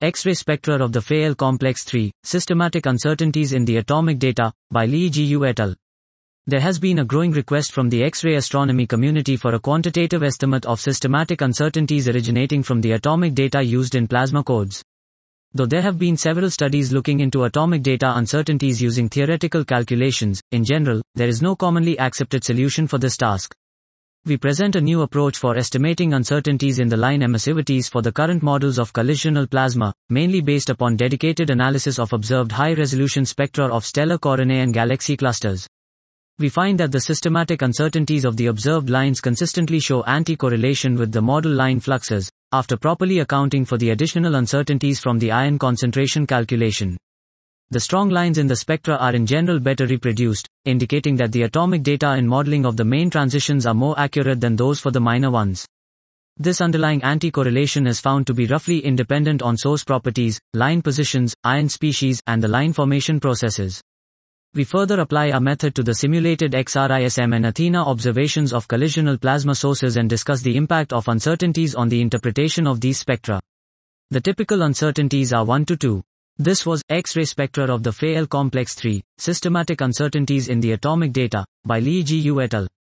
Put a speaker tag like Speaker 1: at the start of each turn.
Speaker 1: X-ray spectra of the Fe complex 3, Systematic Uncertainties in the Atomic Data, by Li Jiyu et al. There has been a growing request from the X-ray astronomy community for a quantitative estimate of systematic uncertainties originating from the atomic data used in plasma codes. Though there have been several studies looking into atomic data uncertainties using theoretical calculations, in general, there is no commonly accepted solution for this task. We present a new approach for estimating uncertainties in the line emissivities for the current models of collisional plasma, mainly based upon dedicated analysis of observed high-resolution spectra of stellar coronae and galaxy clusters. We find that the systematic uncertainties of the observed lines consistently show anti-correlation with the model line fluxes, after properly accounting for the additional uncertainties from the ion concentration calculation. The strong lines in the spectra are in general better reproduced, indicating that the atomic data in modeling of the main transitions are more accurate than those for the minor ones. This underlying anti-correlation is found to be roughly independent on source properties, line positions, ion species, and the line formation processes. We further apply our method to the simulated XRISM and Athena observations of collisional plasma sources and discuss the impact of uncertainties on the interpretation of these spectra. The typical uncertainties are 1 to 2. This was X-ray spectra of the Fe complex 3, Systematic Uncertainties in the Atomic Data, by Li Jiyu et al.